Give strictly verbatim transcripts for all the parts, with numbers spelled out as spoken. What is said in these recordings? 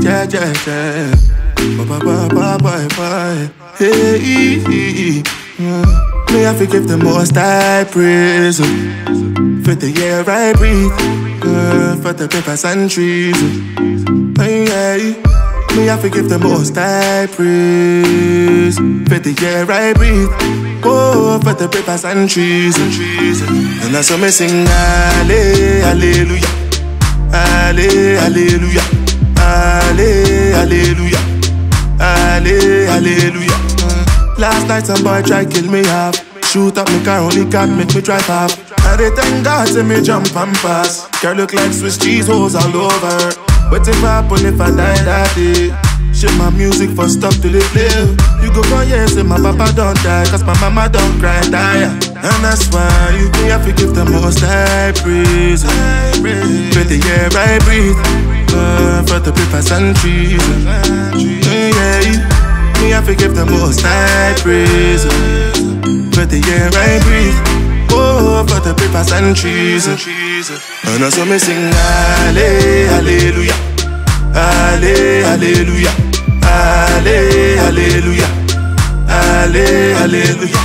yeah, yeah, yeah. Bye, bye, bye, bye, bye. Hey, mm. May I forgive the most I praise for the air I breathe, uh, for the papers and trees. Hey, hey. May I forgive the most I praise for the air I breathe, oh, for the papers and trees and trees. And that's what me sing, hallelujah, hallelujah, hallelujah, hallelujah, hallelujah. Last night some boy try kill me half, shoot up me car, only got make me drive off. And they thank God to me jump and pass. Girl look like Swiss cheese holes all over. What if I happen if I die that day? Shit my music for stop till it play. You go for years and my papa don't die, cause my mama don't cry die. And that's why you me have to give the most I praise. For the air I breathe, uh, for the papers and trees. Yeah, me have to give the most I praise. For the air I breathe, oh, for the papers and trees. And also me sing hallelujah, hallelujah, hallelujah, hallelujah.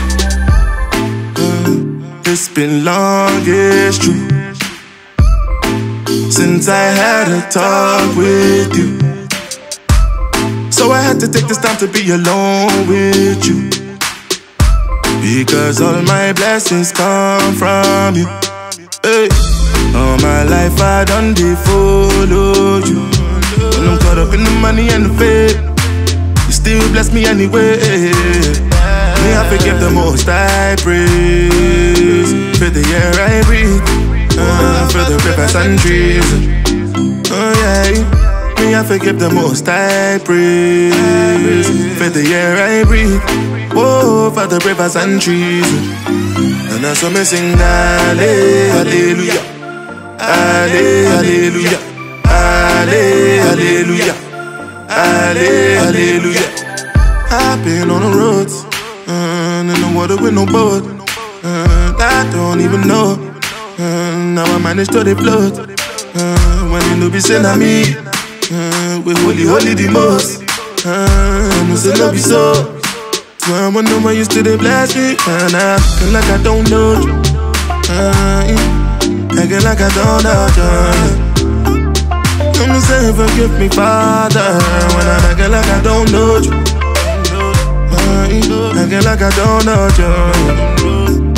It's been long, it's true, since I had a talk with you. So I had to take this time to be alone with you, because all my blessings come from you. Hey. All my life I done they follow you. When I'm caught up in the money and the fame, you still bless me anyway. Me I forgive the most I praise for the air I breathe, uh, for the rivers and trees. Oh yeah, me I forgive the most I praise for the air I breathe, oh, for the rivers and trees. And that's what me sing hallelujah, hallelujah, hallelujah, hallelujah. I've been on the roads, uh, in the water with no boat, uh, I don't even know, uh, now I managed to float, uh, when you know be saying I'm me, uh, we holy, holy the most, uh, no say no be so. So I wonder why you still bless me, and I feel like I don't know you, uh, acting like I don't know you. I'm saying forgive me, Father, when I'm acting like I don't know you, uh, acting like I don't know you.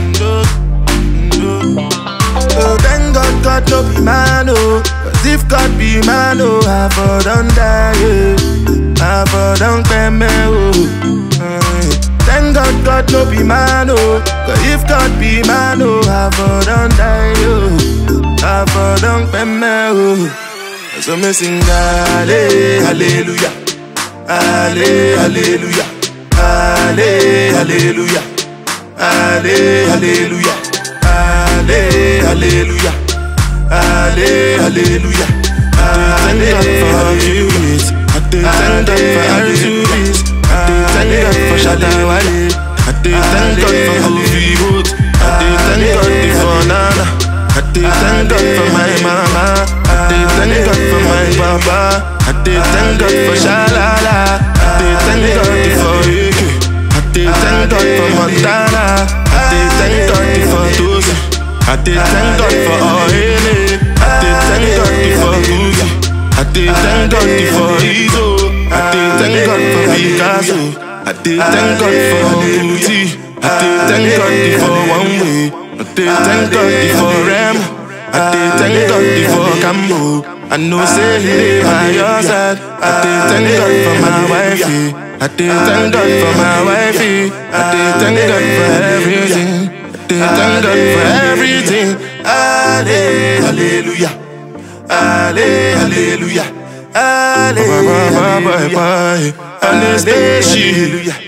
Oh, thank God, God no be man, oh, cause if God be man, oh, I for done die, yeah. I for done pay me, oh. Thank God, God no be man, oh, cause if God be man, oh, I for done die, oh, I for done pay me, oh. So me sing hallelujah, hallelujah, hallelujah, hallelujah, hallelujah, hallelujah. Thank God for you, I thank God for you, thank God for Shadawale, I thank God for Holy Wood, I thank God for Nana, I thank God for my mama, I thank God for my papa, I thank God for Shalala, I thank God for Ike, I thank God for Montana, I thank God for Tosa, I thank God for Ohene, I thank God for Gucci, I thank God for Izo, I thank God for Picasso, I thank God for Gucci, I thank God for One Way, I thank God for Rem, I thank God for Cambo. I know say he by your side. I thank God for my wifey, I thank God for my wifey, I thank God for everything, I thank God for everything. Hallelujah, hallelujah, hallelujah, hallelujah.